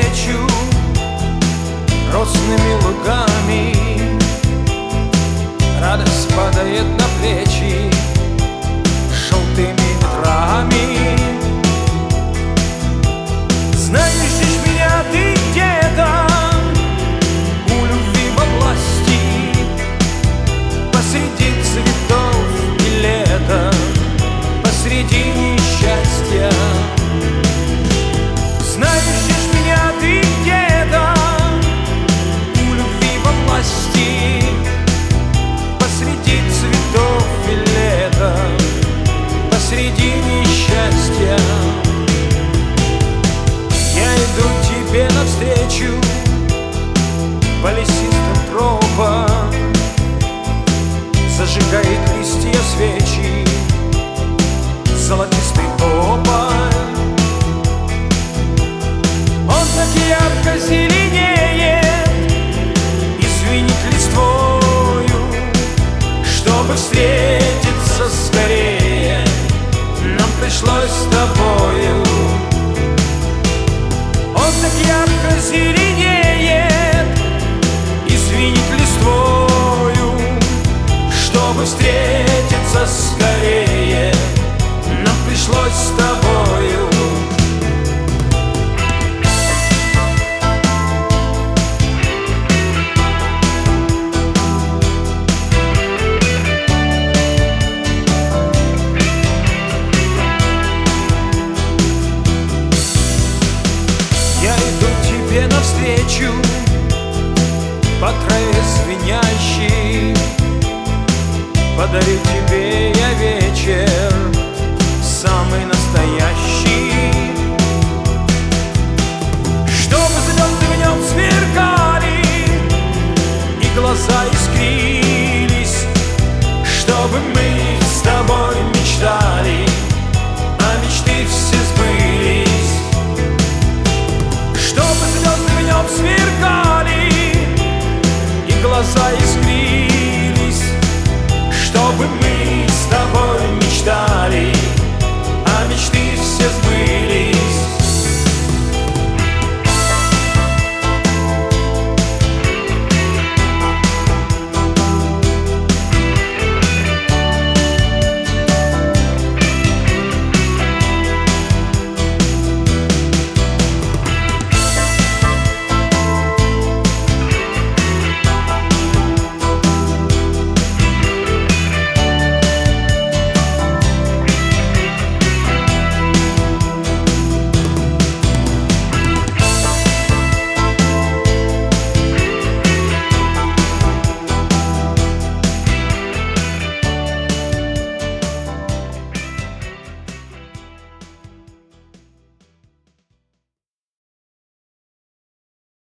навстречу росными лугами. Радость падает на плечи желтыми ветрами. Знаешь, ждешь меня ты где-то у любви во власти, посреди цветов и лета, посреди несчастья. Знаешь, ждешь меня ты где-то у любви во власти, посреди цветов и лета, посреди несчастья. Я иду тебе навстречу по лесам